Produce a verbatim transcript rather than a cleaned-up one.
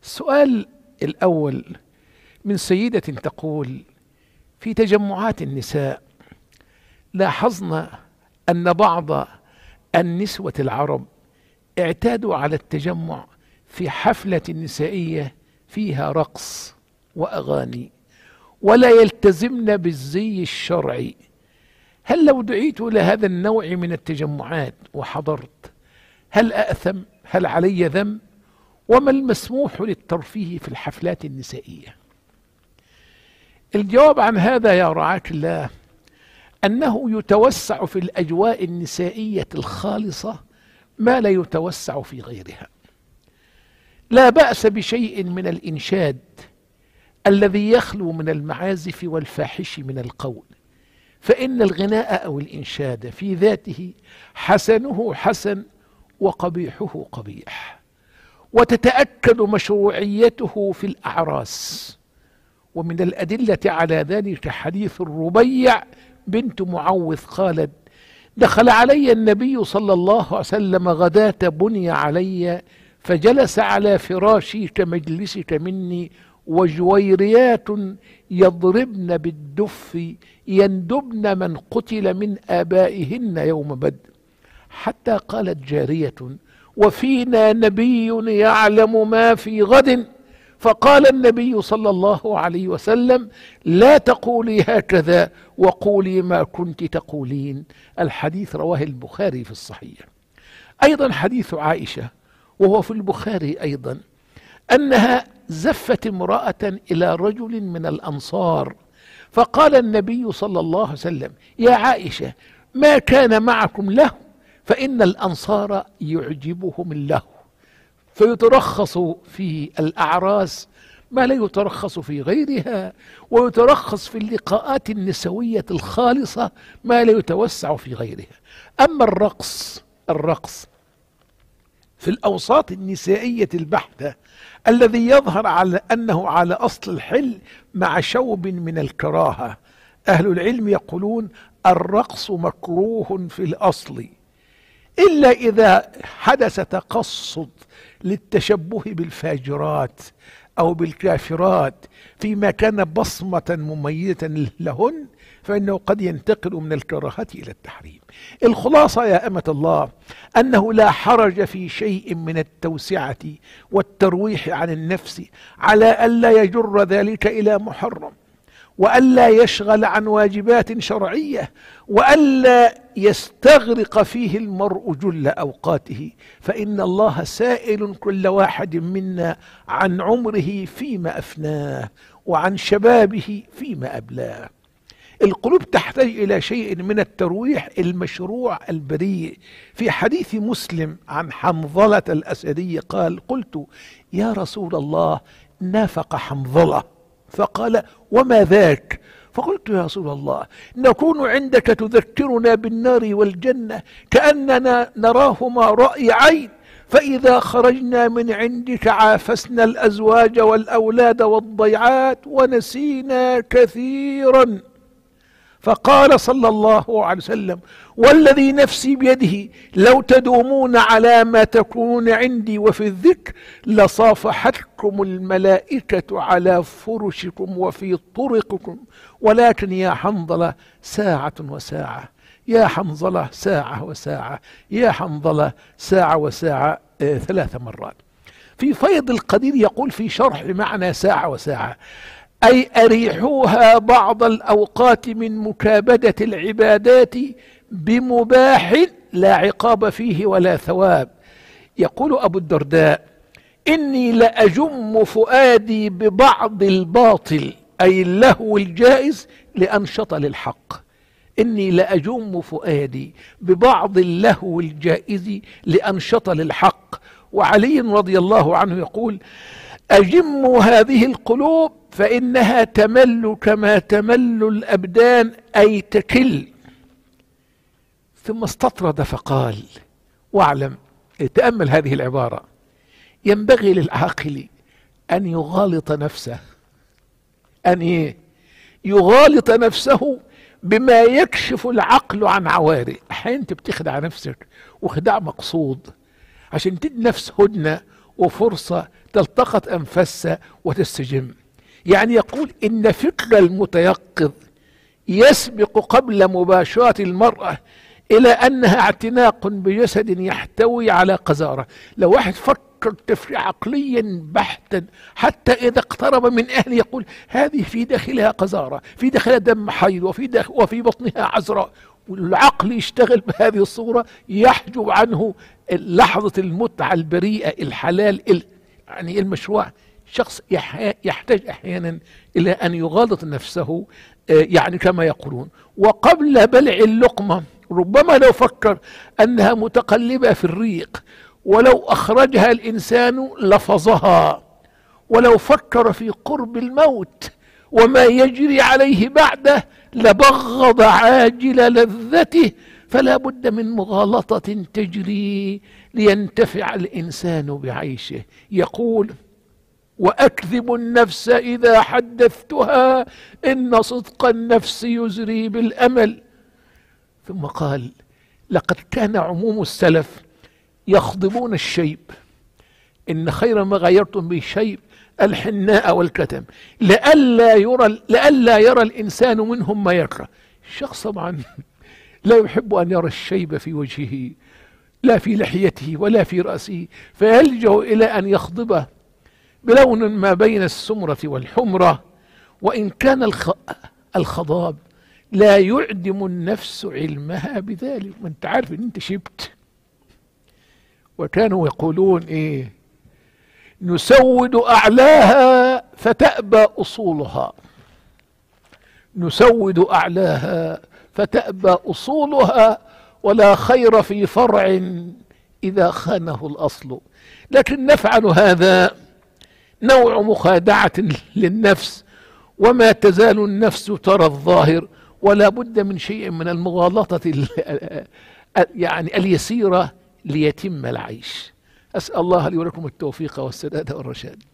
السؤال الأول من سيدة تقول: في تجمعات النساء لاحظنا أن بعض النسوة العرب اعتادوا على التجمع في حفلة نسائية فيها رقص وأغاني ولا يلتزمن بالزي الشرعي، هل لو دعيت إلى هذا النوع من التجمعات وحضرت هل أأثم؟ هل علي ذنب؟ وما المسموح للترفيه في الحفلات النسائية؟ الجواب عن هذا يا رعاة الله أنه يتوسع في الأجواء النسائية الخالصة ما لا يتوسع في غيرها. لا بأس بشيء من الإنشاد الذي يخلو من المعازف والفاحش من القول، فإن الغناء أو الإنشاد في ذاته حسنه حسن وقبيحه قبيح، وتتأكد مشروعيته في الأعراس. ومن الأدلة على ذلك حديث الربيع بنت معوذ قالت: دخل علي النبي صلى الله عليه وسلم غداة بني علي فجلس على فراشي كمجلسك مني وجويريات يضربن بالدف يندبن من قتل من آبائهن يوم بدر، حتى قالت جارية: وفينا نبي يعلم ما في غد. فقال النبي صلى الله عليه وسلم: لا تقولي هكذا وقولي ما كنت تقولين. الحديث رواه البخاري في الصحيح. أيضا حديث عائشة وهو في البخاري أيضا أنها زفت امرأة إلى رجل من الأنصار، فقال النبي صلى الله عليه وسلم: يا عائشة ما كان معكم له، فإن الأنصار يعجبهم الله، فيترخص في الأعراس ما لا يترخص في غيرها، ويترخص في اللقاءات النسوية الخالصة ما لا يتوسع في غيرها. أما الرقص الرقص في الأوساط النسائية البحتة الذي يظهر على أنه على أصل الحل مع شوب من الكراهة، أهل العلم يقولون الرقص مكروه في الأصل، إلا إذا حدث تقصد للتشبه بالفاجرات أو بالكافرات فيما كان بصمة مميزة لهن، فإنه قد ينتقل من الكراهة إلى التحريم. الخلاصة يا أمة الله أنه لا حرج في شيء من التوسعة والترويح عن النفس على ألا يجر ذلك إلى محرم، وألا يشغل عن واجبات شرعية، وألا يستغرق فيه المرء جل أوقاته، فإن الله سائل كل واحد منا عن عمره فيما أفناه وعن شبابه فيما أبلاه. القلوب تحتاج إلى شيء من الترويح المشروع البريء. في حديث مسلم عن حنظلة الأسدي قال: قلت يا رسول الله نافق حنظلة، فقال: وما ذاك؟ فقلت يا رسول الله نكون عندك تذكرنا بالنار والجنة كأننا نراهما رأي عين، فإذا خرجنا من عندك عافسنا الأزواج والأولاد والضيعات ونسينا كثيرا. فقال صلى الله عليه وسلم: والذي نفسي بيده لو تدومون على ما تكونون عندي وفي الذكر لصافحتكم الملائكة على فرشكم وفي طرقكم، ولكن يا حنظلة ساعة وساعة، يا حنظلة ساعة وساعة، يا حنظلة ساعة وساعة، آه ثلاث مرات. في فيض القدير يقول في شرح معنى ساعة وساعة: أي أريحوها بعض الأوقات من مكابدة العبادات بمباح لا عقاب فيه ولا ثواب. يقول أبو الدرداء: إني لأجم فؤادي ببعض الباطل أي اللهو الجائز لأنشط للحق. إني لأجم فؤادي ببعض اللهو الجائز لأنشط للحق. وعلي رضي الله عنه يقول: أجموا هذه القلوب فإنها تمل كما تمل الأبدان أي تكل. ثم استطرد فقال: واعلم، تأمل هذه العبارة، ينبغي للعاقل أن يغالط نفسه، أن إيه؟ يغالط نفسه بما يكشف العقل عن عوارض. أحيانا أنت بتخدع نفسك وخداع مقصود عشان تدي نفس هدنة وفرصة تلتقط أنفاسها وتستجم. يعني يقول إن فكر المتيقظ يسبق قبل مباشرة المرأة إلى أنها اعتناق بجسد يحتوي على قذارة. لو واحد فكر تفكير عقليا بحتا حتى إذا اقترب من أهله يقول هذه في داخلها قذارة، في داخلها دم حيض، وفي, داخل وفي بطنها عذراء، والعقل يشتغل بهذه الصورة، يحجب عنه لحظة المتعة البريئة الحلال يعني المشروع. شخص يحتاج أحيانا إلى أن يغالط نفسه، يعني كما يقولون. وقبل بلع اللقمة ربما لو فكر أنها متقلبة في الريق، ولو أخرجها الإنسان لفظها، ولو فكر في قرب الموت وما يجري عليه بعده لبغض عاجل لذته. فلا بد من مغالطة تجري لينتفع الإنسان بعيشه. يقول وأكذب النفس إذا حدثتها إن صدق النفس يزري بالأمل. ثم قال لقد كان عموم السلف يخضبون الشيب، إن خير ما غيرتم به الشيب الحناء والكتم لئلا يرى لئلا يرى الإنسان منهم ما يكره. الشخص طبعا لا يحب أن يرى الشيب في وجهه، لا في لحيته ولا في رأسه، فيلجأ إلى أن يخضبه بلون ما بين السمرة والحمرة. وإن كان الخضاب لا يعدم النفس علمها بذلك. ما انت عارف ان انت شبت. وكانوا يقولون ايه؟ نسود أعلاها فتأبى أصولها، نسود أعلاها فتأبى أصولها، ولا خير في فرع إذا خانه الأصل. لكن نفعل هذا نوع مخادعة للنفس، وما تزال النفس ترى الظاهر، ولا بد من شيء من المغالطة يعني اليسيرة ليتم العيش. أسأل الله لي ولكم التوفيق والسداد والرشاد.